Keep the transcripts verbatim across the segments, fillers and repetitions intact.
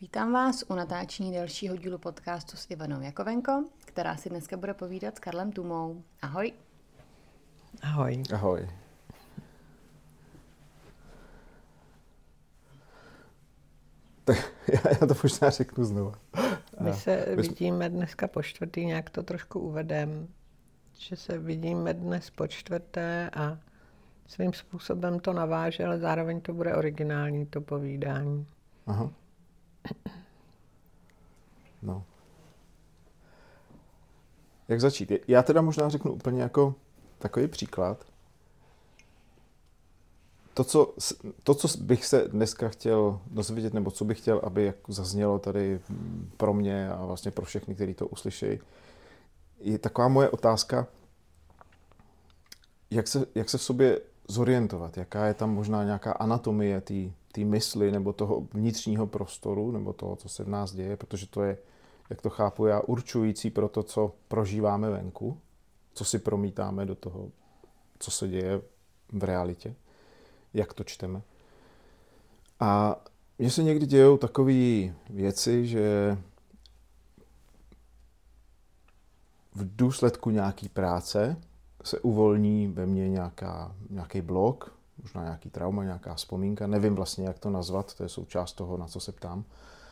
Vítám vás u natáčení dalšího dílu podcastu s Ivanou Jakovenko, která si dneska bude povídat s Karlem Tumou. Ahoj. Ahoj. Ahoj. Tak já to možná řeknu znovu. My se My vidíme dneska po čtvrtý, nějak to trošku uvedem, že se vidíme dnes po čtvrté a svým způsobem to naváže, ale zároveň to bude originální, to povídání. Aha. No. Jak začít? Já teda možná řeknu úplně jako takový příklad. To, co, to, co bych se dneska chtěl dozvědět, nebo co bych chtěl, aby jako zaznělo tady pro mě a vlastně pro všechny, kteří to uslyšejí, je taková moje otázka, jak se, jak se v sobě zorientovat, jaká je tam možná nějaká anatomie té mysli nebo toho vnitřního prostoru, nebo toho, co se v nás děje, protože to je, jak to chápu já, určující pro to, co prožíváme venku, co si promítáme do toho, co se děje v realitě, jak to čteme. A mně se někdy dějou takové věci, že v důsledku nějaký práce se uvolní ve mně nějaká, nějaký blok, možná nějaký trauma, nějaká vzpomínka, nevím vlastně, jak to nazvat, to je součást toho, na co se ptám.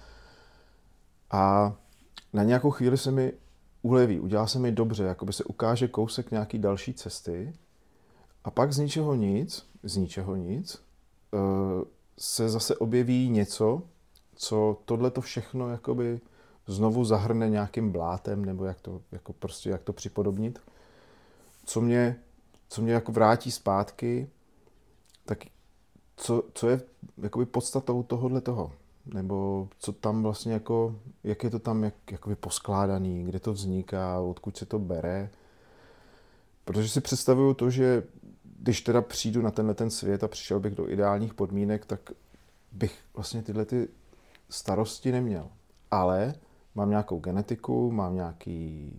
A na nějakou chvíli se mi uleví, udělá se mi dobře, jakoby se ukáže kousek nějaký další cesty a pak z ničeho nic, z ničeho nic, se zase objeví něco, co tohleto všechno jakoby znovu zahrne nějakým blátem, nebo jak to, jako prostě, jak to připodobnit, co mě, co mě jako vrátí zpátky, tak co, co je jakoby podstatou tohohle toho, nebo co tam vlastně jako, jak je to tam jak, jakoby poskládaný, kde to vzniká, odkud se to bere. Protože si představuju to, že když teda přijdu na tenhle ten svět a přišel bych do ideálních podmínek, tak bych vlastně tyhle ty starosti neměl. Ale mám nějakou genetiku, mám nějaký...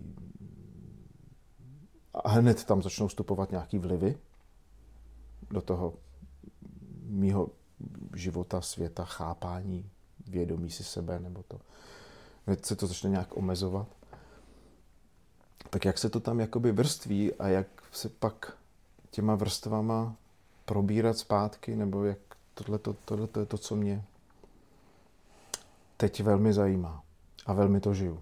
A hned tam začnou vstupovat nějaký vlivy do toho mýho života, světa, chápání, vědomí si sebe, nebo to. Hned se to začne nějak omezovat. Tak jak se to tam jakoby vrství a jak se pak těma vrstvama probírat zpátky, nebo jak tohleto, tohleto je to, co mě teď velmi zajímá. A velmi to žiju.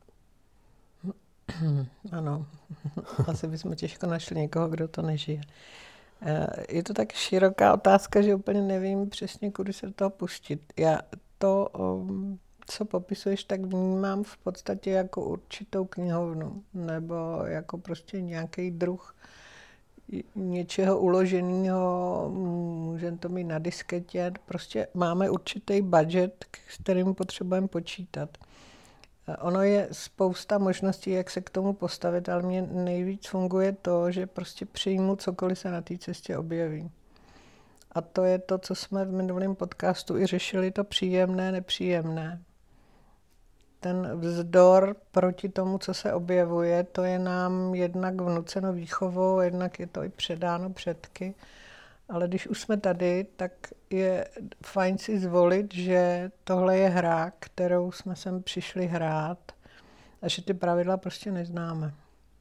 Ano, asi bychom těžko našli někoho, kdo to nežije. Je to tak široká otázka, že úplně nevím přesně, kudy se do toho pustit. Já to, co popisuješ, tak vnímám v podstatě jako určitou knihovnu, nebo jako prostě nějaký druh něčeho uloženého, můžeme to mít na disketě, prostě máme určitý budget, s kterým potřebujeme počítat. Ono je spousta možností, jak se k tomu postavit, ale mně nejvíc funguje to, že prostě přijmu cokoliv se na té cestě objeví. A to je to, co jsme v minulém podcastu i řešili, to příjemné, nepříjemné. Ten vzdor proti tomu, co se objevuje, to je nám jednak vnuceno výchovou, jednak je to i předáno předky. Ale když už jsme tady, tak je fajn si zvolit, že tohle je hra, kterou jsme sem přišli hrát a že ty pravidla prostě neznáme.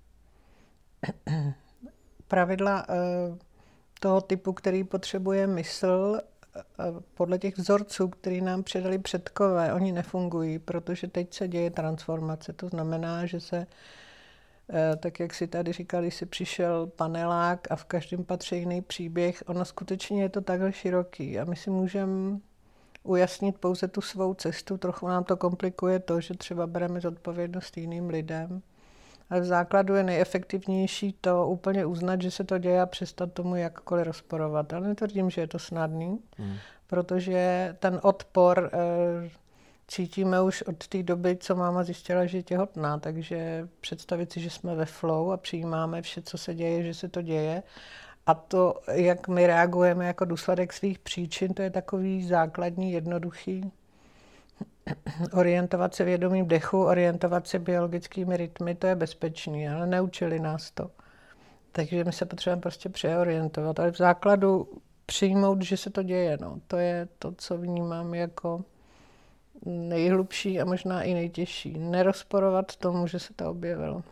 Pravidla toho typu, který potřebuje mysl, podle těch vzorců, který nám předali předkové, oni nefungují, protože teď se děje transformace. To znamená, že se, tak jak si tady říkali, si přišel panelák a v každém patře jiný příběh. Ono skutečně je to takhle široký a my si můžeme ujasnit pouze tu svou cestu. Trochu nám to komplikuje to, že třeba bereme zodpovědnost jiným lidem. Ale v základu je nejefektivnější to úplně uznat, že se to děje a přestat tomu jakkoliv rozporovat. Ale netvrdím, že je to snadný, hmm. protože ten odpor e, cítíme už od té doby, co máma zjistila, že je těhotná. Takže představit si, že jsme ve flow a přijímáme vše, co se děje, že se to děje. A to, jak my reagujeme jako důsledek svých příčin, to je takový základní, jednoduchý. Orientovat se vědomým dechu, orientovat se biologickými rytmy, to je bezpečný, ale neučili nás to. Takže my se potřebujeme prostě přeorientovat, ale v základu přijmout, že se to děje. No. To je to, co vnímám jako nejhlubší a možná i nejtěžší. Nerozporovat tomu, že se to objevilo.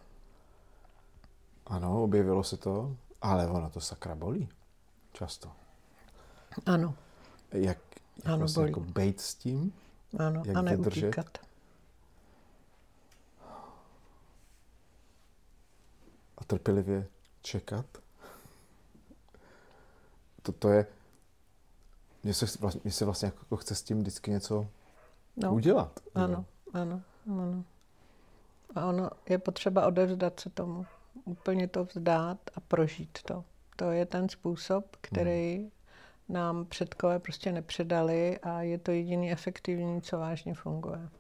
Ano, objevilo se to, ale ono to sakra bolí. Často. Ano. Jak, jak ano, vlastně bolí. jako bejt s tím? Ano, jak a vydržet? neutíkat. A trpělivě čekat? To, to je... Mně se, vlastně, mně se vlastně jako chce s tím vždycky něco no. udělat. Ano, ano, ano. A ono je potřeba odevzdat se tomu. Úplně to vzdát a prožít to. To je ten způsob, který hmm. nám předkové prostě nepředali a je to jediný efektivní, co vážně funguje.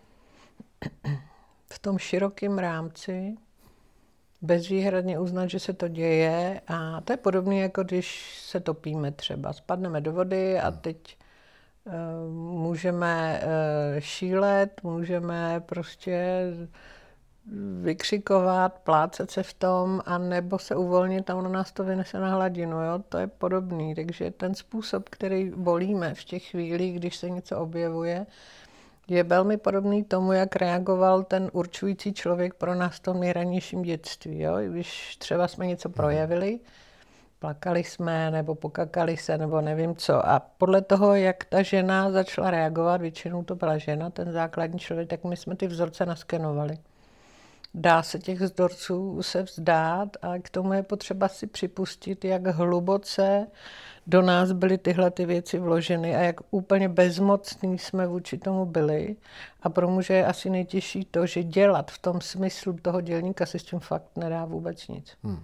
V tom širokém rámci bezvýhradně uznat, že se to děje a to je podobné, jako když se topíme třeba. Spadneme do vody a teď uh, můžeme uh, šílet, můžeme prostě vykřikovat, plácat se v tom a nebo se uvolnit a ono nás to vynese na hladinu. Jo? To je podobný. Takže ten způsob, který volíme v těch chvílích, když se něco objevuje, je velmi podobný tomu, jak reagoval ten určující člověk pro nás v tom nejranějším dětství. Jo? Když třeba jsme něco projevili, plakali jsme nebo pokakali se nebo nevím co. A podle toho, jak ta žena začala reagovat, většinou to byla žena, ten základní člověk, tak my jsme ty vzorce naskenovali. Dá se těch vzorců se vzdát a k tomu je potřeba si připustit, jak hluboce do nás byly tyhle ty věci vloženy a jak úplně bezmocní jsme vůči tomu byli. A pro muže je asi nejtěžší to, že dělat v tom smyslu toho dělníka se s tím fakt nedá vůbec nic. Hmm.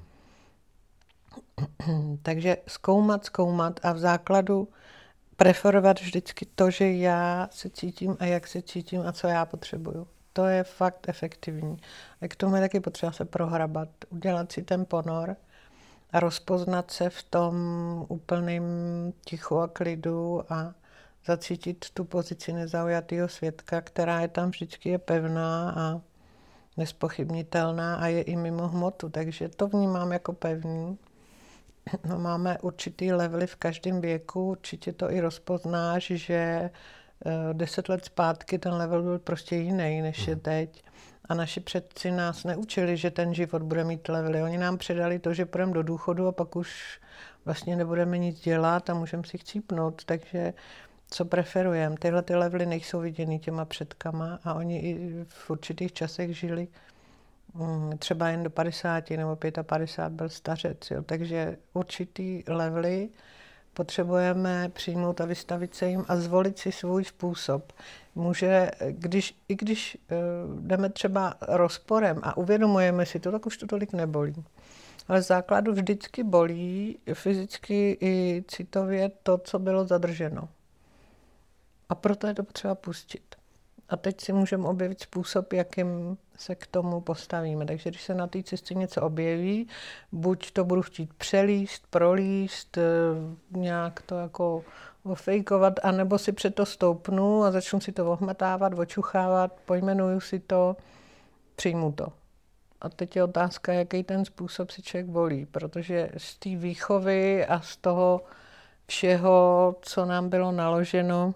Takže zkoumat, zkoumat a v základu preferovat vždycky to, že já se cítím a jak se cítím a co já potřebuju. To je fakt efektivní. A k tomu je taky potřeba se prohrabat, udělat si ten ponor a rozpoznat se v tom úplném tichu a klidu a zacítit tu pozici nezaujatého svědka, která je tam vždycky je pevná a nespochybnitelná a je i mimo hmotu. Takže to vnímám jako pevný. No, máme určitý levely v každém věku, určitě to i rozpoznáš, že deset let zpátky ten level byl prostě jiný, než je teď. A naši předci nás neučili, že ten život bude mít levely. Oni nám předali to, že půjdeme do důchodu a pak už vlastně nebudeme nic dělat a můžeme si chcípnout. Takže co preferujeme? Tyhle ty levely nejsou viděny těma předkama a oni i v určitých časech žili třeba jen do padesáti nebo padesát pět byl stařec. Jo. Takže určitý levely potřebujeme přijmout a vystavit se jim a zvolit si svůj způsob. Může, když, i když uh, jdeme třeba rozporem a uvědomujeme si to, tak už to tolik nebolí. Ale z základu vždycky bolí fyzicky i citově to, co bylo zadrženo. A proto je to potřeba pustit. A teď si můžeme objevit způsob, jakým se k tomu postavíme. Takže když se na té cestě něco objeví, buď to budu chtít přelíst, prolíst, nějak to jako ofejkovat, anebo si před to stoupnu a začnu si to ohmatávat, očuchávat, pojmenuju si to, přijmu to. A teď je otázka, jaký ten způsob si člověk volí, protože z té výchovy a z toho všeho, co nám bylo naloženo,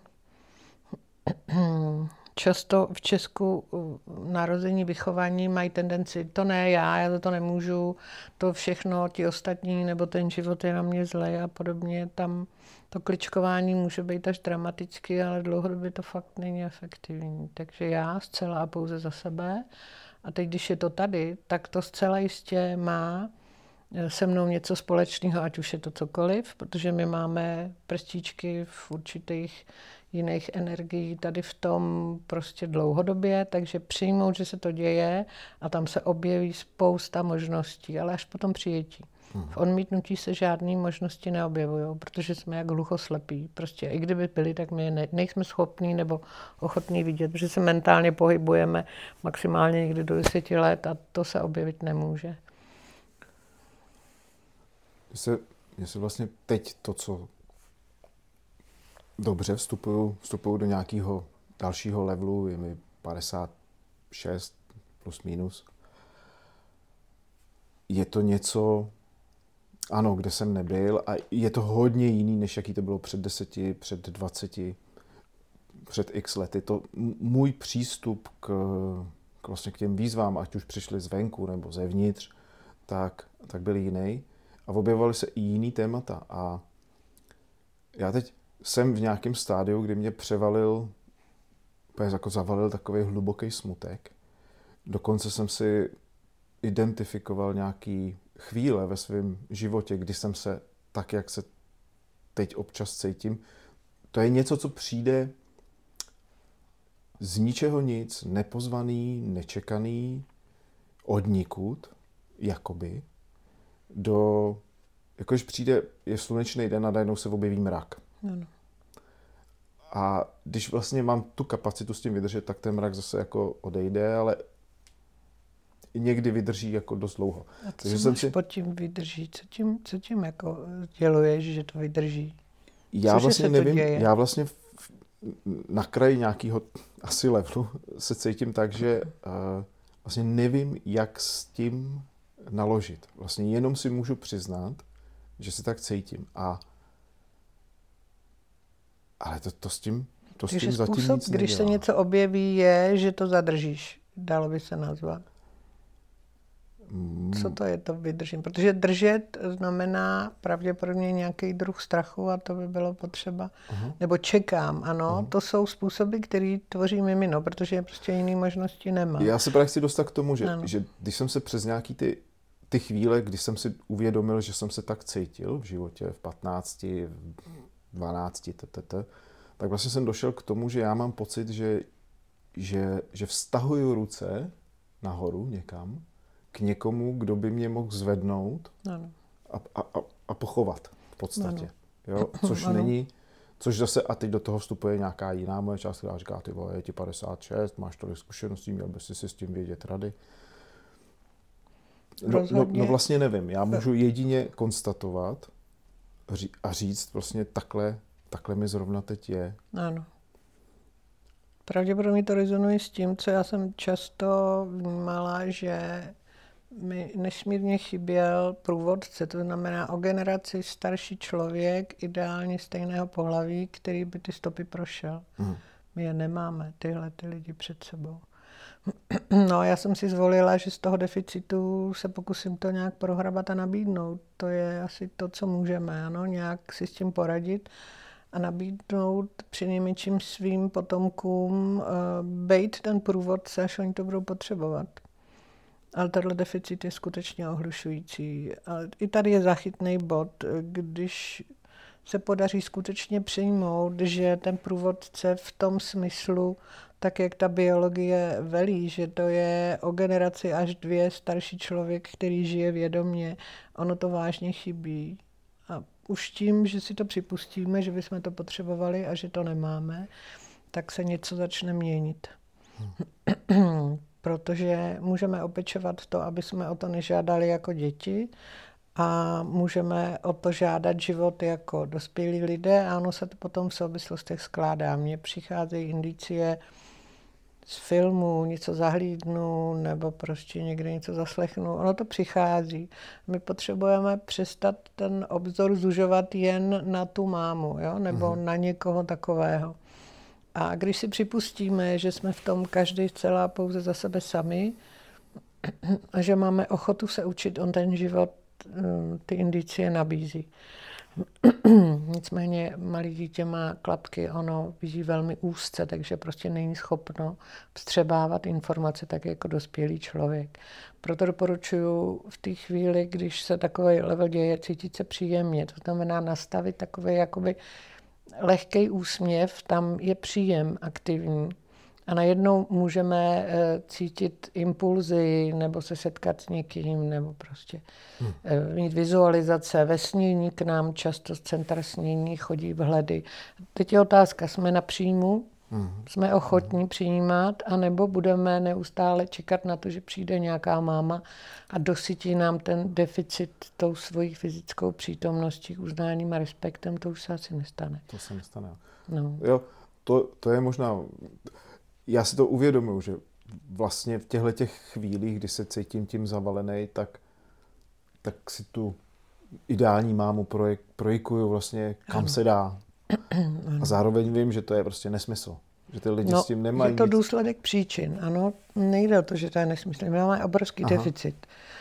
často v Česku narození vychování mají tendenci, to ne já, já za to nemůžu, to všechno, ti ostatní, nebo ten život je na mě zlej a podobně. Tam to kličkování může být až dramaticky, ale dlouhodobě to fakt není efektivní. Takže já zcela a pouze za sebe. A teď, když je to tady, tak to zcela jistě má se mnou něco společného, ať už je to cokoliv, protože my máme prstíčky v určitých jiných energií tady v tom prostě dlouhodobě, takže přijmout, že se to děje a tam se objeví spousta možností, ale až potom přijetí. V odmítnutí se žádné možnosti neobjevují, protože jsme jak hluchoslepí. Prostě i kdyby byli, tak my ne, nejsme schopní nebo ochotní vidět, protože se mentálně pohybujeme maximálně někdy do deseti let a to se objevit nemůže. Mně se, mně se vlastně teď to, co dobře vstupuju, vstupuju do nějakého dalšího levelu, je mi padesát šest plus minus. Je to něco, ano, kde jsem nebyl a je to hodně jiný, než jaký to bylo před deseti, před dvaceti. před x lety, to můj přístup k, k, vlastně k těm výzvám, ať už přišly zvenku nebo zevnitř, tak, tak byl jiný. A objevovaly se i jiný témata. A já teď jsem v nějakém stádiu, kdy mě převalil, jako zavalil takový hluboký smutek. Dokonce jsem si identifikoval nějaký chvíle ve svém životě, kdy jsem se tak, jak se teď občas cítím. To je něco, co přijde z ničeho nic, nepozvaný, nečekaný, odnikud, jakoby, do, jakož přijde, je slunečný den a najednou se objeví mrak. Ano. A když vlastně mám tu kapacitu s tím vydržet, tak ten mrak zase jako odejde, ale někdy vydrží jako dost dlouho. A co jsem si pod tím vydrží? Co tím, co tím jako děluješ, že to vydrží? Já Cože vlastně se to nevím, děje? já vlastně v, na kraji nějakého asi levelu se cítím tak, že uh, vlastně nevím, jak s tím naložit. Vlastně jenom si můžu přiznat, že se tak cítím. A ale to, to s tím, to s tím zatím způsob, nic když nedělá. se něco objeví, je, že to zadržíš. Dalo by se nazvat. Mm. Co to je, to vydržím? Protože držet znamená pravděpodobně nějaký druh strachu a to by bylo potřeba. Uh-huh. Nebo čekám, ano. Uh-huh. To jsou způsoby, které tvoří mimino, protože prostě jiné možnosti nemám. Já se právě chci dostat k tomu, že, že když jsem se přes nějaký ty, ty chvíle, kdy jsem si uvědomil, že jsem se tak cítil v životě v patnácti, v dvanácti, ttt, tak vlastně jsem došel k tomu, že já mám pocit, že, že, že vztahuju ruce nahoru někam, k někomu, kdo by mě mohl zvednout a, a, a, a pochovat v podstatě. Jo? Což ano. není, což zase, a teď do toho vstupuje nějaká jiná moje část, která říká, ty vole, je ti padesát šest, máš tolik zkušeností, měl bys si s tím vědět rady. No, no, no vlastně nevím, já můžu jedině konstatovat a říct vlastně takhle, takhle mi zrovna teď je. Ano. Pravděpodobně to rezonuje s tím, co já jsem často vnímala, že mi nesmírně chyběl průvodce, to znamená o generaci starší člověk, ideálně stejného pohlaví, který by ty stopy prošel. Hmm. My je nemáme, tyhle ty lidi před sebou. No a já jsem si zvolila, že z toho deficitu se pokusím to nějak prohrabat a nabídnout. To je asi to, co můžeme, ano, nějak si s tím poradit a nabídnout přinejmenším svým potomkům uh, bejt ten průvodce, až oni to budou potřebovat. Ale tenhle deficit je skutečně ohlušující. Ale i tady je záchytný bod, když se podaří skutečně přijmout, že ten průvodce v tom smyslu, tak jak ta biologie velí, že to je o generaci až dvě starší člověk, který žije vědomě, ono to vážně chybí. A už tím, že si to připustíme, že bychom to potřebovali a že to nemáme, tak se něco začne měnit. Hmm. Protože můžeme opečovat to, aby jsme o to nežádali jako děti a můžeme o to žádat život jako dospělí lidé a ono se to potom v souvislostech skládá. Mně přicházejí indicie z filmu, něco zahlídnu nebo prostě někde něco zaslechnu. Ono to přichází. My potřebujeme přestat ten obzor zužovat jen na tu mámu, jo? Nebo mm-hmm. na někoho takového. A když si připustíme, že jsme v tom každý celá pouze za sebe sami a že máme ochotu se učit, on ten život ty indicie nabízí. Nicméně malé dítě má klapky, ono vidí velmi úzce, takže prostě není schopno vstřebávat informace tak jako dospělý člověk. Proto doporučuji v té chvíli, když se takový level děje, cítit se příjemně. To znamená nastavit takový jakoby lehký úsměv, tam je příjem aktivní. A najednou můžeme cítit impulzy, nebo se setkat s někým, nebo prostě hmm. mít vizualizace. Ve snění k nám často z centra snění chodí vhledy. Teď je otázka, jsme na příjmu, hmm. jsme ochotní přijímat, anebo budeme neustále čekat na to, že přijde nějaká máma a dosytí nám ten deficit tou svojí fyzickou přítomností, uznáním a respektem, to už se asi nestane. To se nestane. No. Jo, to, to je možná... Já si to uvědomuji, že vlastně v těchto těch chvílích, kdy se cítím tím zavalený, tak, tak si tu ideální mámu projek, projikuju vlastně kam ano. se dá. A zároveň vím, že to je prostě nesmysl. Že ty lidi no, s tím nemají je to nic. důsledek příčin, ano, nejde o to, že to je nesmysl. My máme obrovský Aha. deficit.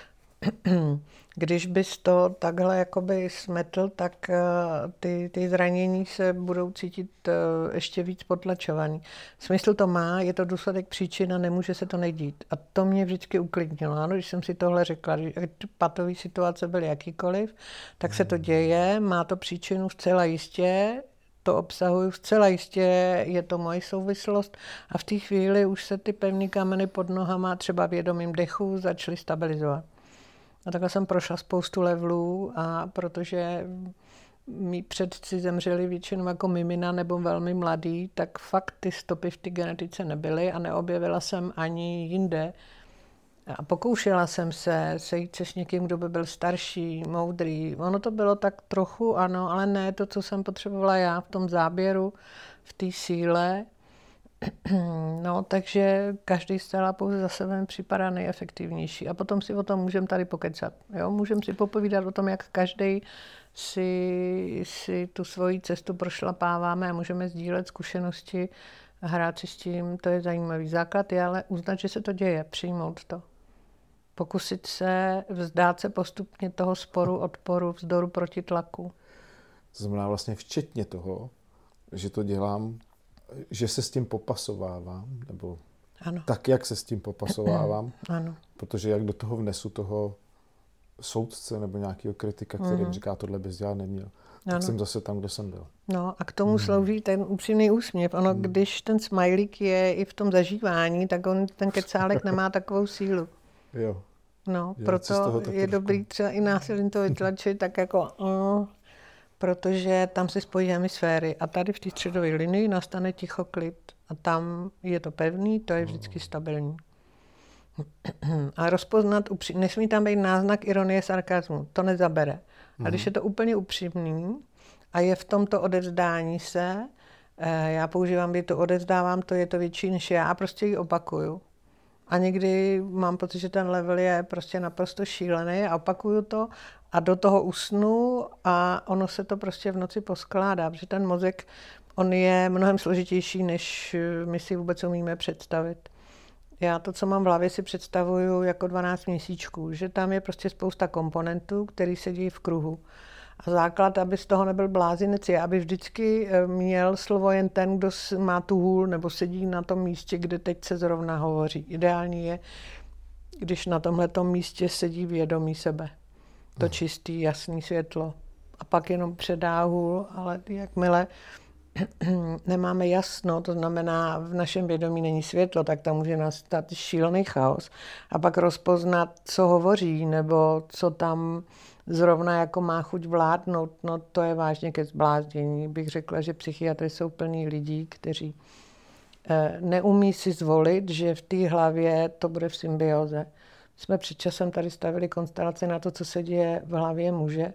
Když bys to takhle jakoby smetl, tak ty, ty zranění se budou cítit ještě víc potlačovaný. Smysl to má, je to důsledek příčin a nemůže se to nedít. A to mě vždycky uklidnilo. Ano, když jsem si tohle řekla, že patové situace byly jakýkoliv, tak se to děje, má to příčinu zcela jistě, to obsahuju zcela jistě, je to moje souvislost a v té chvíli už se ty pevné kameny pod nohama třeba vědomým dechu začaly stabilizovat. A takhle jsem prošla spoustu levelů a protože mý předci zemřeli většinou jako mimina nebo velmi mladý, tak fakt ty stopy v té genetice nebyly a neobjevila jsem ani jinde. A pokoušela jsem se sejít se s někým, kdo by byl starší, moudrý. Ono to bylo tak trochu, ano, ale ne to, co jsem potřebovala já v tom záběru, v té síle. No, takže každý zcela pouze za sebe mi připadá nejefektivnější. A potom si o tom můžeme tady pokecat. Jo? Můžeme si popovídat o tom, jak každý si, si tu svoji cestu prošlapáváme a můžeme sdílet zkušenosti a hrát si s tím. To je zajímavý základ, je ale uznat, že se to děje, přijmout to. Pokusit se vzdát se postupně toho sporu, odporu, vzdoru proti tlaku. To znamená vlastně včetně toho, že to dělám, že se s tím popasovávám, nebo ano. tak, jak se s tím popasovávám, ano. Protože jak do toho vnesu toho soudce nebo nějakého kritika, který mm. říká, tohle bys dělat neměl, tak ano. jsem zase tam, kde jsem byl. No a k tomu mm. slouží ten upřímný úsměv. Ono, mm. když ten smajlík je i v tom zažívání, tak on, ten kecálek nemá takovou sílu. Jo. No, je, proto je dobrý třeba i násilím to vytlačit, tak jako... Uh, protože tam se spojí hemisféry a tady v té středové linii nastane ticho klid a tam je to pevný, to je vždycky stabilní. A rozpoznat, upří... nesmí tam být náznak ironie, sarkazmu, to nezabere. A když je to úplně upřímný a je v tomto odevzdání se, já používám větu odevzdávám, to je to větší než já a prostě ji opakuju. A někdy mám pocit, že ten level je prostě naprosto šílený a opakuju to a do toho usnu a ono se to prostě v noci poskládá, protože ten mozek, on je mnohem složitější, než my si vůbec umíme představit. Já to, co mám v hlavě, si představuju jako dvanáct měsíčků, že tam je prostě spousta komponentů, který sedí v kruhu. A základ, aby z toho nebyl blázinec, je, aby vždycky měl slovo jen ten, kdo má tu hůl nebo sedí na tom místě, kde teď se zrovna hovoří. Ideální je, když na tomhletom místě sedí vědomí sebe. To čistý, jasný světlo. A pak jenom předá hůl, ale jakmile nemáme jasno, to znamená, v našem vědomí není světlo, tak tam může nastat šílený chaos. A pak rozpoznat, co hovoří, nebo co tam zrovna jako má chuť vládnout, no to je vážně ke zbláznění. Bych řekla, že psychiatry jsou plní lidí, kteří eh, neumí si zvolit, že v té hlavě to bude v symbioze. Jsme před časem tady stavili konstelace na to, co se děje v hlavě muže.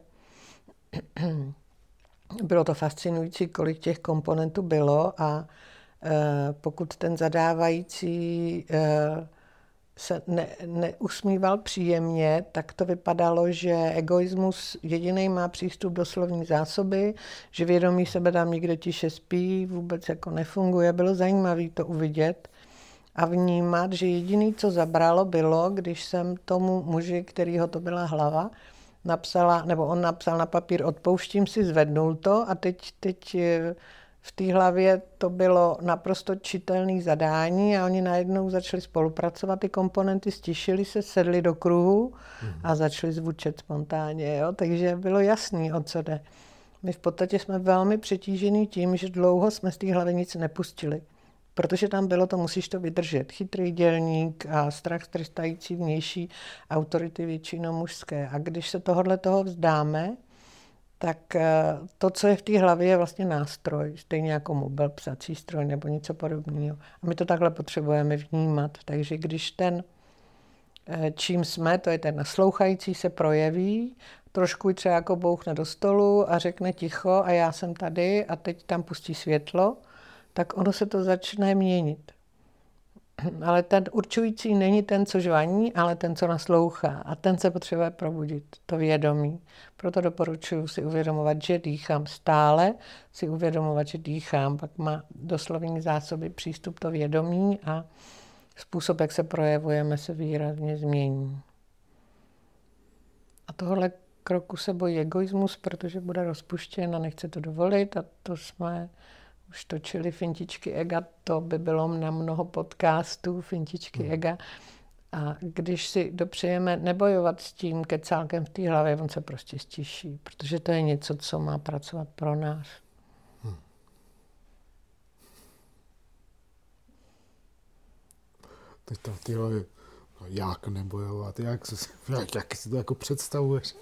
Bylo to fascinující, kolik těch komponentů bylo a eh, pokud ten zadávající eh, se ne, neusmíval příjemně, tak to vypadalo, že egoismus jediný má přístup do slovní zásoby, že vědomí sebe tam nikde tiše spí, vůbec jako nefunguje. Bylo zajímavé to uvidět a vnímat, že jediný, co zabralo, bylo, když jsem tomu muži, kterýho to byla hlava, napsala, nebo on napsal na papír, odpouštím si, zvednul to a teď, teď v té hlavě to bylo naprosto čitelné zadání a oni najednou začali spolupracovat, ty komponenty stišily se, sedli do kruhu a začali zvučet spontánně. Jo? Takže bylo jasný, o co jde. My v podstatě jsme velmi přetížení tím, že dlouho jsme z té hlavy nic nepustili. Protože tam bylo to, musíš to vydržet. Chytrý dělník a strach trestající vnější autority většinou mužské. A když se tohohle toho vzdáme, tak to, co je v té hlavě, je vlastně nástroj, stejně jako mobil, psací stroj nebo něco podobného. A my to takhle potřebujeme vnímat. Takže když ten, čím jsme, to je ten naslouchající, se projeví, trošku třeba jako bouchne do stolu a řekne ticho a já jsem tady a teď tam pustí světlo, tak ono se to začne měnit. Ale ten určující není ten, co žvaní, ale ten, co naslouchá. A ten se potřebuje probudit, to vědomí. Proto doporučuji si uvědomovat, že dýchám stále, si uvědomovat, že dýchám. Pak má do slovní zásoby přístup to vědomí a způsob, jak se projevujeme, se výrazně změní. A tohle kroku se bojí egoismus, protože bude rozpuštěn a nechce to dovolit. A to jsme už točili Fintičky ega, to by bylo na mnoho podcastů, Fintičky ega. A když si dopřejeme nebojovat s tím kecálkem v té hlavě, on se prostě stiší, protože to je něco, co má pracovat pro nás. Hmm. Teď tam v té hlavě, no jak nebojovat, jak, se, jak, jak si to jako představuješ?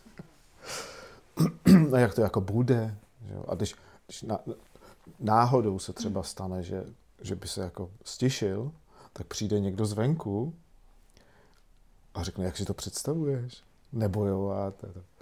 A jak to jako bude? Že jo? A když, když na, náhodou se třeba stane, že, že by se jako stišil, tak přijde někdo zvenku a řekne, jak si to představuješ? Nebojovat.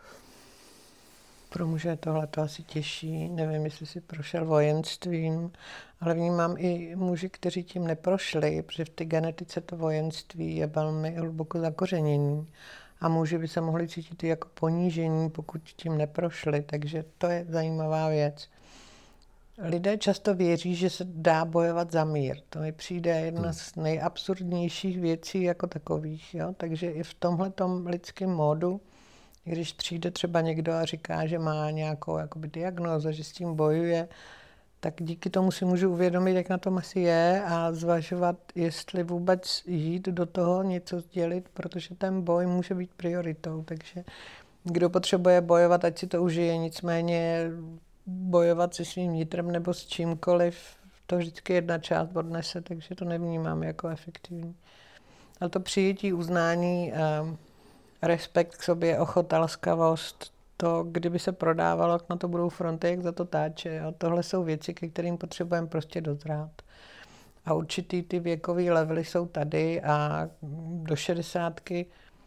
Pro muže je tohle to asi těžší. Nevím, jestli si prošel vojenstvím, ale vnímám i muži, kteří tím neprošli, protože v té genetice to vojenství je velmi hluboko zakořenění. A muži by se mohli cítit jako ponížení, pokud tím neprošli. Takže to je zajímavá věc. Lidé často věří, že se dá bojovat za mír. To mi přijde jedna z nejabsurdnějších věcí jako takových. Jo? Takže i v tomhletom lidském módu, když přijde třeba někdo a říká, že má nějakou jakoby diagnózu, že s tím bojuje, tak díky tomu si můžu uvědomit, jak na tom asi je a zvažovat, jestli vůbec jít do toho něco sdělit, protože ten boj může být prioritou. Takže kdo potřebuje bojovat, ať si to užije, nicméně bojovat se svým vnitrem nebo s čímkoliv, to vždycky jedna část odnese, takže to nevnímám jako efektivní. Ale to přijetí, uznání, respekt k sobě, ochota, laskavost, to, kdyby se prodávalo, jak na to budou fronty, jak za to táče. A tohle jsou věci, ke kterým potřebujeme prostě dozrát. A určitý ty věkový levely jsou tady a do šedesátky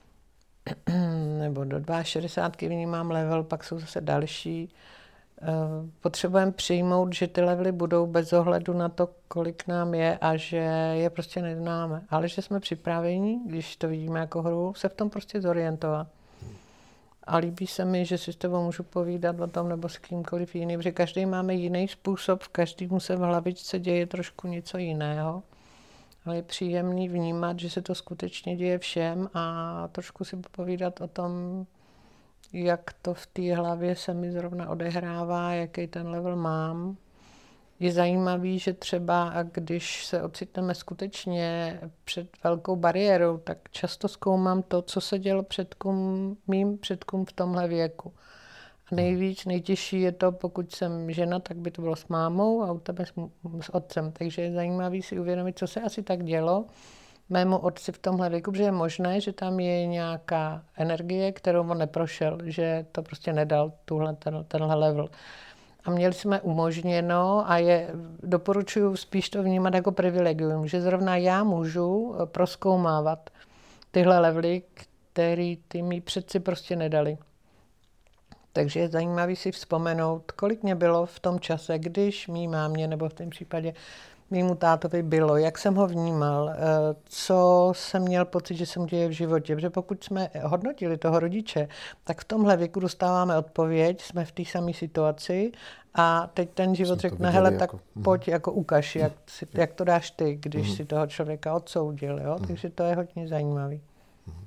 nebo do šedesátky vnímám level, pak jsou zase další. Potřebujeme přijmout, že ty levely budou bez ohledu na to, kolik nám je a že je prostě neznáme. Ale že jsme připraveni, když to vidíme jako hru, se v tom prostě zorientovat. A líbí se mi, že si s tebou můžu povídat o tom nebo s kýmkoliv jiným, protože každý máme jiný způsob, v každému se v hlavičce děje trošku něco jiného. Ale je příjemný vnímat, že se to skutečně děje všem a trošku si povídat o tom, jak to v té hlavě se mi zrovna odehrává, jaký ten level mám. Je zajímavý, že třeba když se ocitneme skutečně před velkou bariérou, tak často zkoumám to, co se dělo předkům, mým předkům v tomhle věku. A nejvíc, nejtěžší je to, pokud jsem žena, tak by to bylo s mámou a u tebe s, s otcem. Takže je zajímavý si uvědomit, co se asi tak dělo mému otci v tomhle věku, protože je možné, že tam je nějaká energie, kterou on neprošel, že to prostě nedal tuhle, ten, tenhle level. A měli jsme umožněno a je, doporučuji spíš to vnímat jako privilegium, že zrovna já můžu prozkoumávat tyhle levely, který ty mý předci prostě nedali. Takže je zajímavý si vzpomenout, kolik mě bylo v tom čase, když mý mámě, nebo v tom případě mému tátovi bylo, jak jsem ho vnímal, co jsem měl pocit, že se mu děje v životě. Protože pokud jsme hodnotili toho rodiče, tak v tomhle věku dostáváme odpověď, jsme v té samé situaci a teď ten život řekne, hele, tak jako, pojď, jako ukaž, jak, si, jak to dáš ty, když mm. si toho člověka odsoudil. Jo? Mm. Takže to je hodně zajímavý. Mm.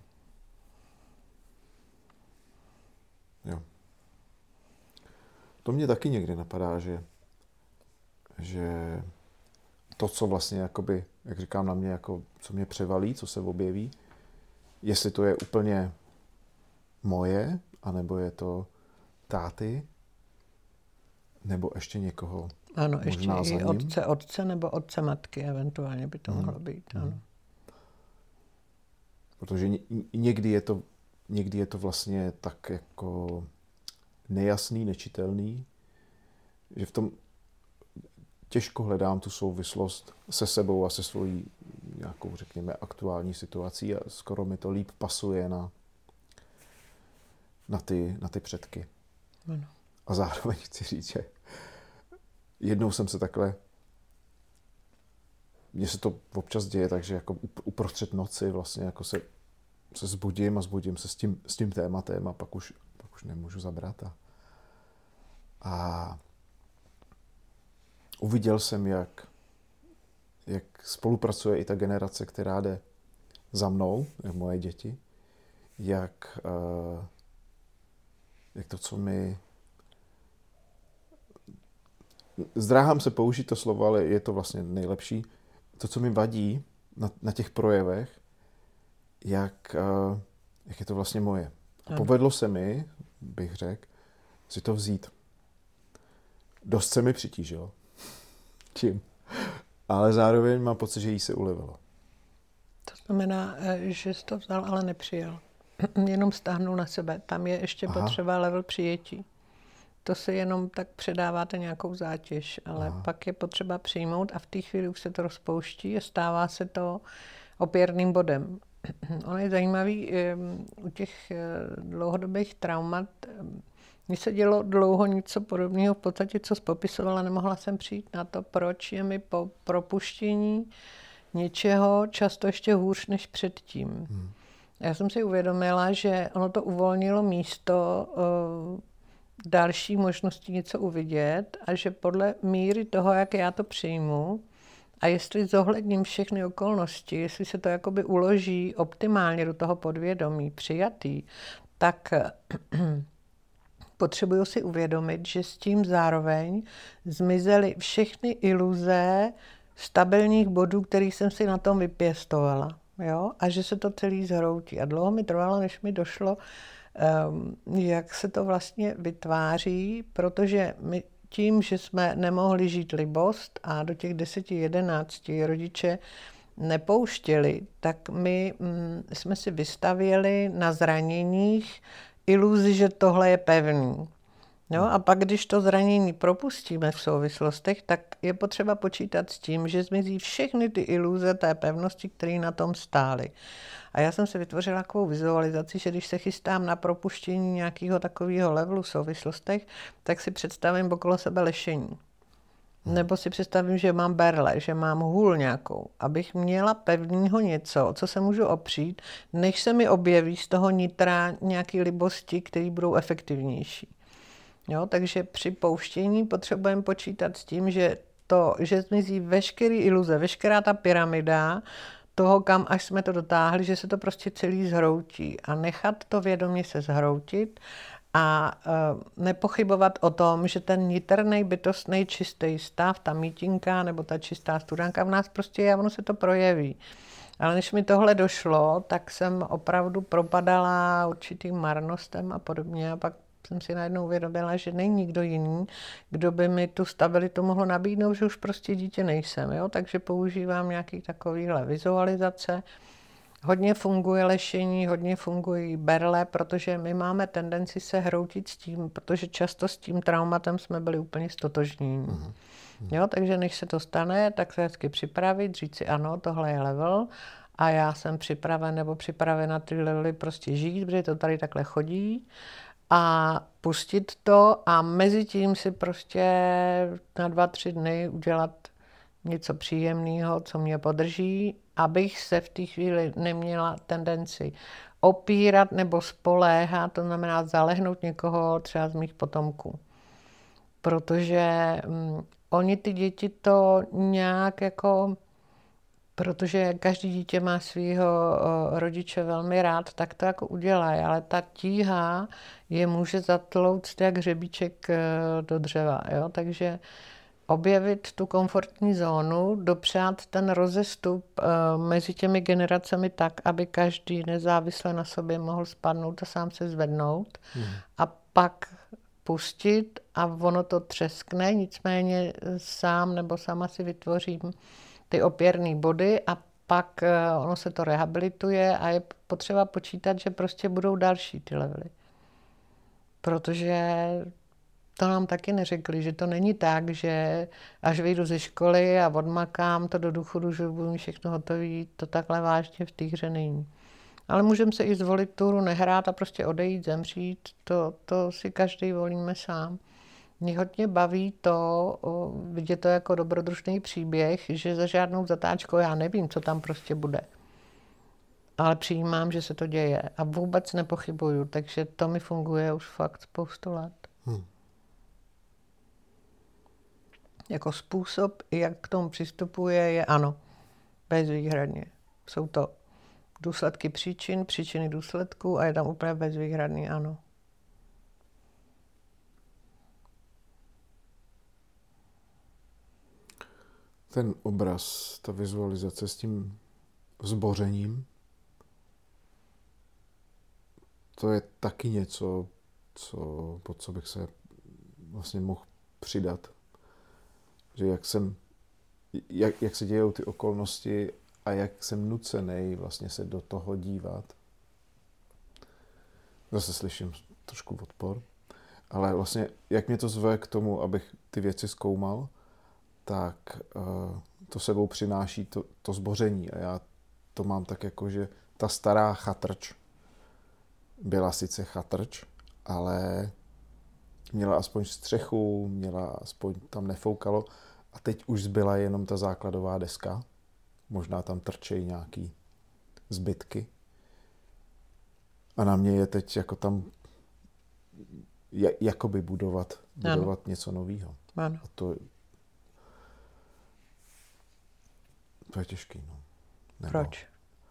Jo. To mě taky někdy napadá, že, že to, co vlastně, jakoby, jak říkám na mě, jako, co mě převalí, co se objeví, jestli to je úplně moje, anebo je to táty, nebo ještě někoho. Ano, ještě i otce, otce nebo otce matky eventuálně by to hmm. mohlo být. Ano. Hmm. Protože někdy je to, někdy je to vlastně tak jako nejasný, nečitelný, že v tom těžko hledám tu souvislost se sebou a se svojí nějakou, řekněme, aktuální situací a skoro mi to líp pasuje na, na, ty, na ty předky. Ano. A zároveň chci říct, že jednou jsem se takhle mně se to občas děje, takže jako uprostřed noci vlastně jako se, se zbudím a zbudím se s tím, s tím tématem a pak už, pak už nemůžu zabrat. A, a uviděl jsem, jak, jak spolupracuje i ta generace, která jde za mnou, jak moje děti, jak, uh, jak to, co mi... Zdráhám se použít to slovo, ale je to vlastně nejlepší. To, co mi vadí na, na těch projevech, jak, uh, jak je to vlastně moje. A povedlo se mi, bych řekl, si to vzít. Dost se mi přitížilo. Čím? Ale zároveň mám pocit, že jí se ulevilo. To znamená, že jsi to vzal, ale nepřijal. Jenom stáhnul na sebe. Tam je ještě Aha. potřeba level přijetí. To se jenom tak předáváte nějakou zátěž, ale Aha. pak je potřeba přijmout a v té chvíli už se to rozpouští a stává se to opěrným bodem. Ono je zajímavý, u těch dlouhodobých traumat, mně se dělo dlouho něco podobného, v podstatě, co jsi popisovala, nemohla jsem přijít na to, proč je mi po propuštění něčeho často ještě hůř než předtím. Hmm. Já jsem si uvědomila, že ono to uvolnilo místo uh, další možnosti něco uvidět a že podle míry toho, jak já to přijmu a jestli zohledním všechny okolnosti, jestli se to jakoby uloží optimálně do toho podvědomí, přijatý, tak potřebuju si uvědomit, že s tím zároveň zmizely všechny iluze stabilních bodů, který jsem si na tom vypěstovala. Jo? A že se to celý zhroutí. A dlouho mi trvalo, než mi došlo, um, jak se to vlastně vytváří, protože my tím, že jsme nemohli žít libost a do těch deseti, jedenácti rodiče nepouštěli, tak my mm, jsme si vystavěli na zraněních iluzi, že tohle je pevný. Jo? A pak, když to zranění propustíme v souvislostech, tak je potřeba počítat s tím, že zmizí všechny ty iluze té pevnosti, které na tom stály. A já jsem si vytvořila takovou vizualizaci, že když se chystám na propuštění nějakého takového levelu v souvislostech, tak si představím okolo sebe lešení. Nebo si představím, že mám berle, že mám hůl nějakou, abych měla pevného něco, co se můžu opřít, než se mi objeví z toho nitra nějaké libosti, které budou efektivnější. Jo, takže při pouštění potřebujeme počítat s tím, že to, že zmizí veškerý iluze, veškerá ta pyramida toho, kam až jsme to dotáhli, že se to prostě celý zhroutí a nechat to vědomě se zhroutit a uh, nepochybovat o tom, že ten niternej, bytostnej, čistý stav, ta mítinka nebo ta čistá studanka v nás prostě je a ono se to projeví. Ale než mi tohle došlo, tak jsem opravdu propadala určitým marnostem a podobně a pak jsem si najednou uvědomila, že není nikdo jiný, kdo by mi tu stabilitu mohl nabídnout, že už prostě dítě nejsem. Jo? Takže používám nějaký takovýhle vizualizace. Hodně funguje lešení, hodně fungují berle, protože my máme tendenci se hroutit s tím, protože často s tím traumatem jsme byli úplně stotožnění. Mm-hmm. Jo? Takže než se to stane, tak se hezky připravit, říct si ano, tohle je level a já jsem připraven nebo připravena ty levely prostě žít, protože to tady takhle chodí. A pustit to a mezi tím si prostě na dva, tři dny udělat něco příjemného, co mě podrží, abych se v té chvíli neměla tendenci opírat nebo spoléhat, to znamená zalehnout někoho třeba z mých potomků. Protože um, oni ty děti to nějak jako... Protože každý dítě má svého rodiče velmi rád, tak to jako udělají, ale ta tíha je může zatlouct jak hřebíček do dřeva. Jo? Takže objevit tu komfortní zónu, dopřát ten rozestup mezi těmi generacemi tak, aby každý nezávisle na sobě mohl spadnout a sám se zvednout hmm. a pak pustit a ono to třeskne, nicméně sám nebo sama si vytvořím ty opěrné body a pak ono se to rehabilituje a je potřeba počítat, že prostě budou další ty levely. Protože to nám taky neřekli, že to není tak, že až vyjdu ze školy a odmakám to do důchodu, že budu mít všechno hotový, to takhle vážně v té hře není. Ale můžeme se i zvolit tu hru nehrát a prostě odejít, zemřít, to, to si každý volíme sám. Mě hodně baví to, o, vidět to jako dobrodružný příběh, že za žádnou zatáčkou já nevím, co tam prostě bude. Ale přijímám, že se to děje a vůbec nepochybuju, takže to mi funguje už fakt spoustu let. Hmm. Jako způsob, jak k tomu přistupuje, je ano, bezvýhradně. Jsou to důsledky příčin, příčiny důsledků a je tam úplně bezvýhradný ano. Ten obraz, ta vizualizace s tím zbořením, to je taky něco, co, pod co bych se vlastně mohl přidat. Že jak jsem, jak, jak se dějou ty okolnosti a jak jsem nucený vlastně se do toho dívat. Zase slyším trošku odpor, ale vlastně jak mě to zve k tomu, abych ty věci zkoumal, tak uh, to sebou přináší to, to zboření. A já to mám tak jako, že ta stará chatrč byla sice chatrč, ale měla aspoň střechu, měla aspoň tam nefoukalo a teď už zbyla jenom ta základová deska. Možná tam trčejí nějaký zbytky. A na mě je teď jako tam jakoby budovat, budovat ano. něco nového. Ano. A to, to je těžký. No. Nebo, Proč?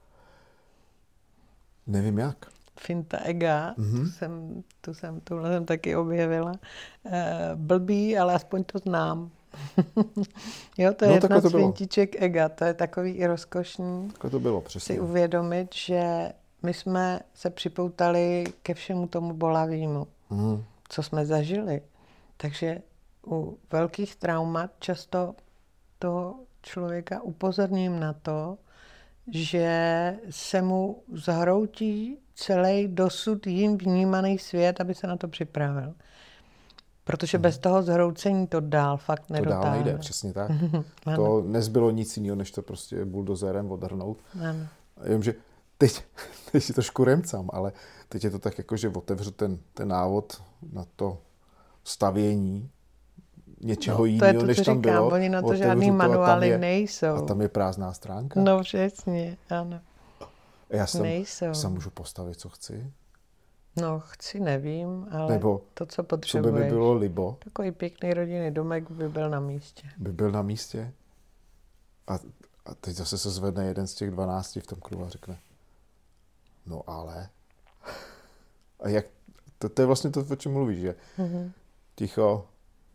Nevím jak. Finta ega, mm-hmm. tu jsem, tu jsem, tuhle jsem taky objevila. E, blbý, ale aspoň to znám. Jo, to je no, jedna z fintiček ega, to je takový i rozkošný. Takhle to bylo, přesně. Si uvědomit, že my jsme se připoutali ke všemu tomu bolavému, mm. co jsme zažili. Takže u velkých traumat často toho člověka upozorním na to, že se mu zhroutí celý dosud jim vnímaný svět, aby se na to připravil. Protože hmm. bez toho zhroucení to dál fakt nedotáhne. To dál nejde, přesně tak. To nezbylo nic jiného, než to prostě buldozérem odhrnout. Ano. Jenomže teď, teď si trošku remcám, ale teď je to tak jako, že otevřu ten, ten návod na to stavění něčeho no, jiného, než tam říkám, bylo. Oni na to žádný manuály je, nejsou. A tam je prázdná stránka. No přesně, ano. Já jsem, nejsou. jsem můžu postavit, co chci. No chci, nevím, ale Nebo to, co potřebuješ. Co by mi bylo libo. Takový pěkný rodinný domek by byl na místě. By byl na místě. A, a teď zase se zvedne jeden z těch dvanácti v tom kruhu a řekne, no ale. A jak, to, to je vlastně to, o čem mluvíš, že? Mm-hmm. Ticho.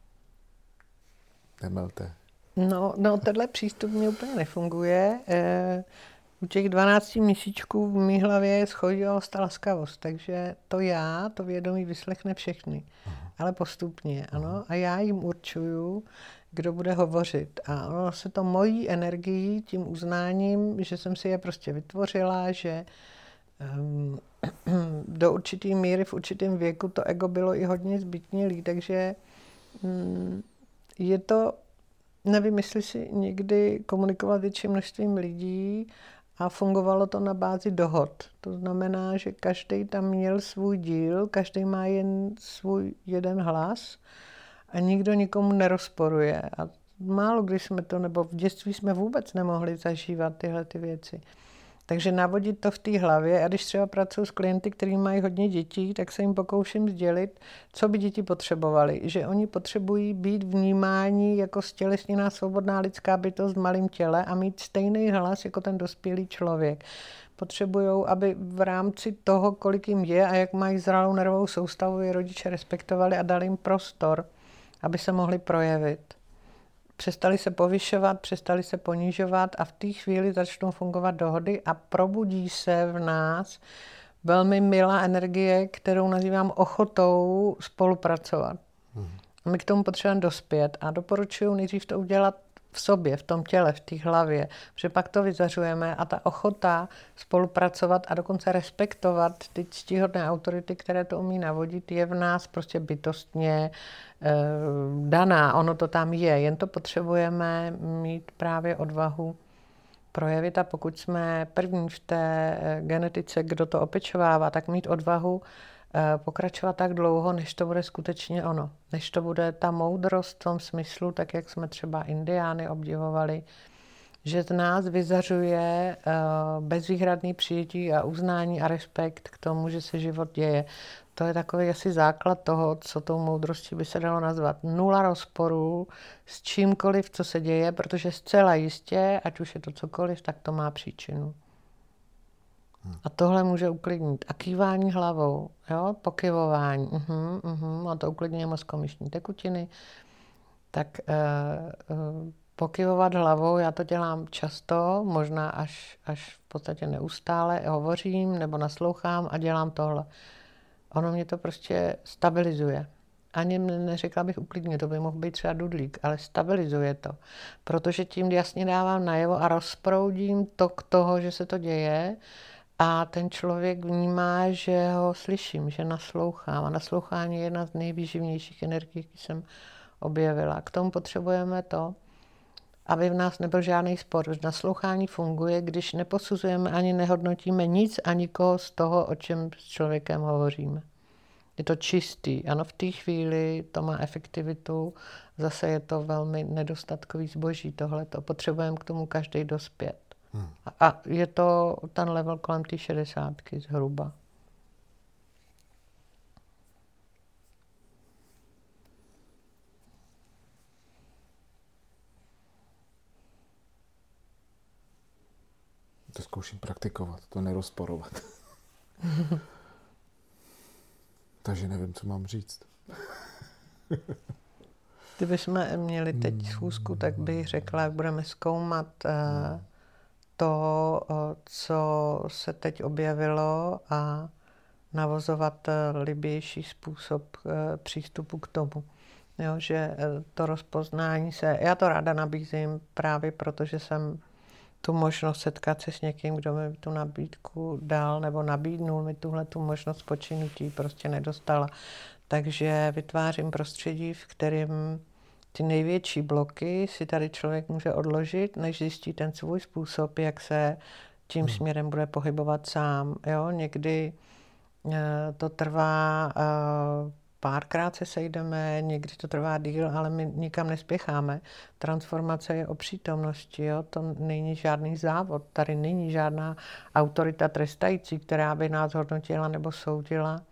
Nemelte. No, no, tenhle přístup mě úplně nefunguje. E, u těch dvanácti měsíčků v mý hlavě je schodilost a laskavost, takže to já, to vědomí vyslechne všechny, Aha. ale postupně, ano. A já jim určuju, kdo bude hovořit. A ono se to mojí energií, tím uznáním, že jsem si je prostě vytvořila, že um, do určitý míry v určitém věku to ego bylo i hodně zbytnělý, takže um, je to, nevím, jestli si někdy komunikovat větším množstvím lidí a fungovalo to na bázi dohod. To znamená, že každý tam měl svůj díl, každý má jen svůj jeden hlas a nikdo nikomu nerozporuje. A málo kdy jsme to, nebo v dětství jsme vůbec nemohli zažívat tyhle ty věci. Takže navodit to v té hlavě a když třeba pracuji s klienty, kteří mají hodně dětí, tak se jim pokouším sdělit, co by děti potřebovali. Že oni potřebují být vnímáni jako stělesněná svobodná lidská bytost v malém těle a mít stejný hlas jako ten dospělý člověk. Potřebují, aby v rámci toho, kolik jim je a jak mají zralou nervovou soustavu, je rodiče respektovali a dali jim prostor, aby se mohli projevit. Přestali se povyšovat, přestali se ponižovat a v té chvíli začnou fungovat dohody a probudí se v nás velmi milá energie, kterou nazývám ochotou spolupracovat. Hmm. A my k tomu potřebujeme dospět a doporučuji nejdřív to udělat v sobě, v tom těle, v té hlavě, protože pak to vyzařujeme a ta ochota spolupracovat a dokonce respektovat ty ctihodné autority, které to umí navodit, je v nás prostě bytostně eh, daná. Ono to tam je, jen to potřebujeme mít právě odvahu projevit a pokud jsme první v té genetice, kdo to opečovává, tak mít odvahu pokračovat tak dlouho, než to bude skutečně ono. Než to bude ta moudrost v tom smyslu, tak jak jsme třeba indiány obdivovali, že z nás vyzařuje bezvýhradný přijetí a uznání a respekt k tomu, že se život děje. To je takový asi základ toho, co tou moudrostí by se dalo nazvat. Nula rozporů s čímkoliv, co se děje, protože zcela jistě, ať už je to cokoliv, tak to má příčinu. A tohle může uklidnit. A kývání hlavou, jo? Pokyvování. Uhum, uhum, a to uklidňuje mozkomyšní tekutiny. Tak uh, uh, pokyvovat hlavou, já to dělám často, možná až, až v podstatě neustále hovořím nebo naslouchám a dělám tohle. Ono mě to prostě stabilizuje. Ani neřekla bych uklidně, to by mohl být třeba dudlík, ale stabilizuje to. Protože tím jasně dávám najevo a rozproudím tok toho, že se to děje a ten člověk vnímá, že ho slyším, že naslouchám. A naslouchání je jedna z nejvýživnějších energií, které jsem objevila. K tomu potřebujeme to, aby v nás nebyl žádný spor. Naslouchání funguje, když neposuzujeme ani nehodnotíme nic a nikoho z toho, o čem s člověkem hovoříme. Je to čistý. Ano, v té chvíli to má efektivitu, zase je to velmi nedostatkový zboží tohleto. Potřebujeme k tomu každý dospět. Hmm. A je to ten level kolem té šedesátky zhruba. To zkouším praktikovat, to nerozporovat. Takže nevím, co mám říct. Kdybychom měli teď schůzku, tak bych řekla, jak budeme zkoumat uh, to, uh, co se teď objevilo a navozovat uh, libější způsob uh, přístupu k tomu. Jo, že uh, to rozpoznání se, já to ráda nabízím právě proto, že jsem tu možnost setkat se s někým, kdo mi tu nabídku dal nebo nabídnul mi tuhle tu možnost počinutí, prostě nedostala. Takže vytvářím prostředí, v kterém ty největší bloky si tady člověk může odložit, než zjistí ten svůj způsob, jak se tím hmm. směrem bude pohybovat sám. Jo? Někdy uh, to trvá, uh, párkrát se sejdeme, někdy to trvá díl, ale my nikam nespěcháme. Transformace je o přítomnosti, jo? To není žádný závod, tady není žádná autorita trestající, která by nás hodnotila nebo soudila,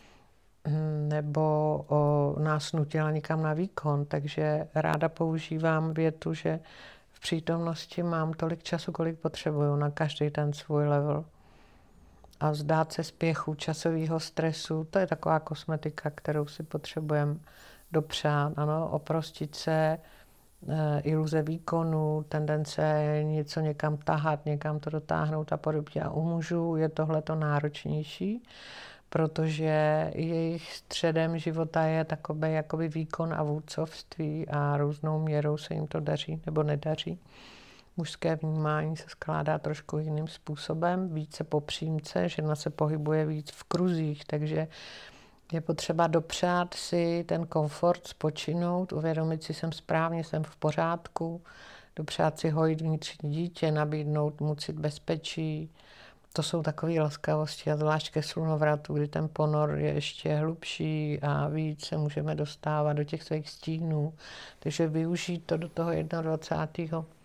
nebo o, nás nutila nikam na výkon. Takže ráda používám větu, že v přítomnosti mám tolik času, kolik potřebuju na každý ten svůj level. A vzdát se spěchu, časového stresu, to je taková kosmetika, kterou si potřebujeme dopřát. Ano, oprostit se, e, iluze výkonu, tendence něco někam tahat, někam to dotáhnout a podobně. A u mužů je tohle to náročnější, protože jejich středem života je takový jakoby výkon a vůdcovství a různou měrou se jim to daří nebo nedaří. Mužské vnímání se skládá trošku jiným způsobem, více po přímce, žena se pohybuje víc v kruzích, takže je potřeba dopřát si ten komfort, spočinout, uvědomit si, jsem správně, jsem v pořádku, dopřát si hojit vnitřní dítě, nabídnout mu cit bezpečí. To jsou takové laskavosti a zvlášť ke slunovratu, kdy ten ponor je ještě hlubší a víc se můžeme dostávat do těch svých stínů. Takže využít to do toho dvacátého prvního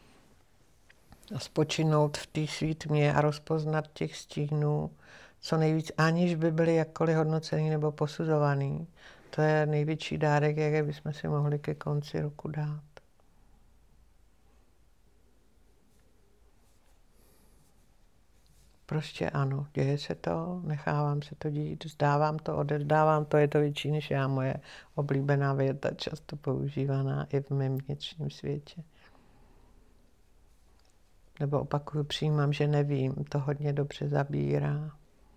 a spočinout v té svý tmě a rozpoznat těch stínů co nejvíc, aniž by byly jakkoliv hodnocený nebo posuzovaný. To je největší dárek, jaký bychom si mohli ke konci roku dát. Prostě ano, děje se to, nechávám se to dít, vzdávám to, odevzdávám to, je to větší než já, moje oblíbená věta, často používaná i v mém vnitřním světě. Nebo opakuju, přijímám, že nevím, to hodně dobře zabírá.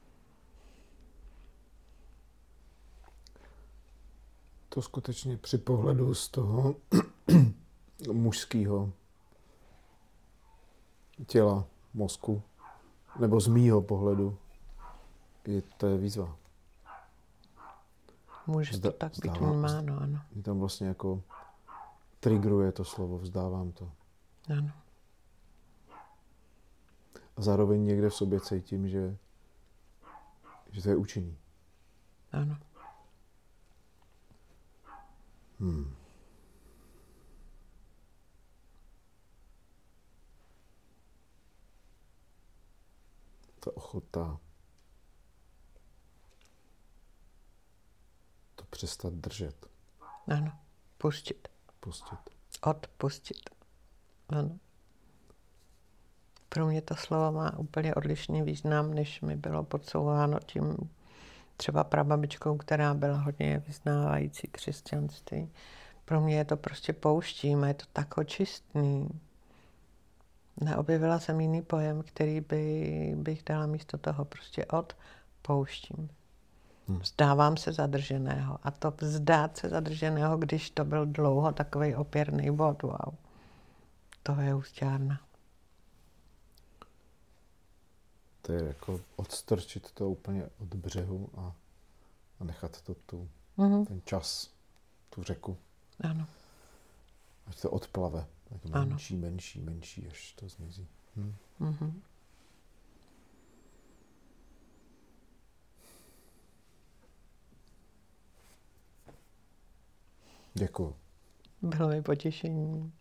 To skutečně při pohledu z toho mužského těla, mozku, nebo z mýho pohledu, je to je výzva. Může to tak být vnímáno, ano. Mě tam vlastně jako triggeruje to slovo, vzdávám to. Ano. A zároveň někde v sobě cítím, že, že to je účinný. Ano. Hmm. Ta ochota to přestat držet. Ano. Pustit. Pustit. Odpustit. Ano. Pro mě to slovo má úplně odlišný význam, než mi bylo podsouváno tím třeba prababičkou, která byla hodně vyznávající křesťanství. Pro mě je to prostě pouštím a je to tak očistný. Neobjevila jsem jiný pojem, který by, bych dala místo toho. Prostě odpouštím. Hmm. Vzdávám se zadrženého. A to vzdát se zadrženého, když to byl dlouho takovej opěrný bod, wow. To je husťárna. To je jako odstrčit to úplně od břehu a, a nechat to tu, mm-hmm. ten čas, tu řeku. Ano. Ať to odplave. Ať to menší, menší, menší, až to zmizí. Hm. Mm-hmm. Děkuju. Bylo mi potěšení.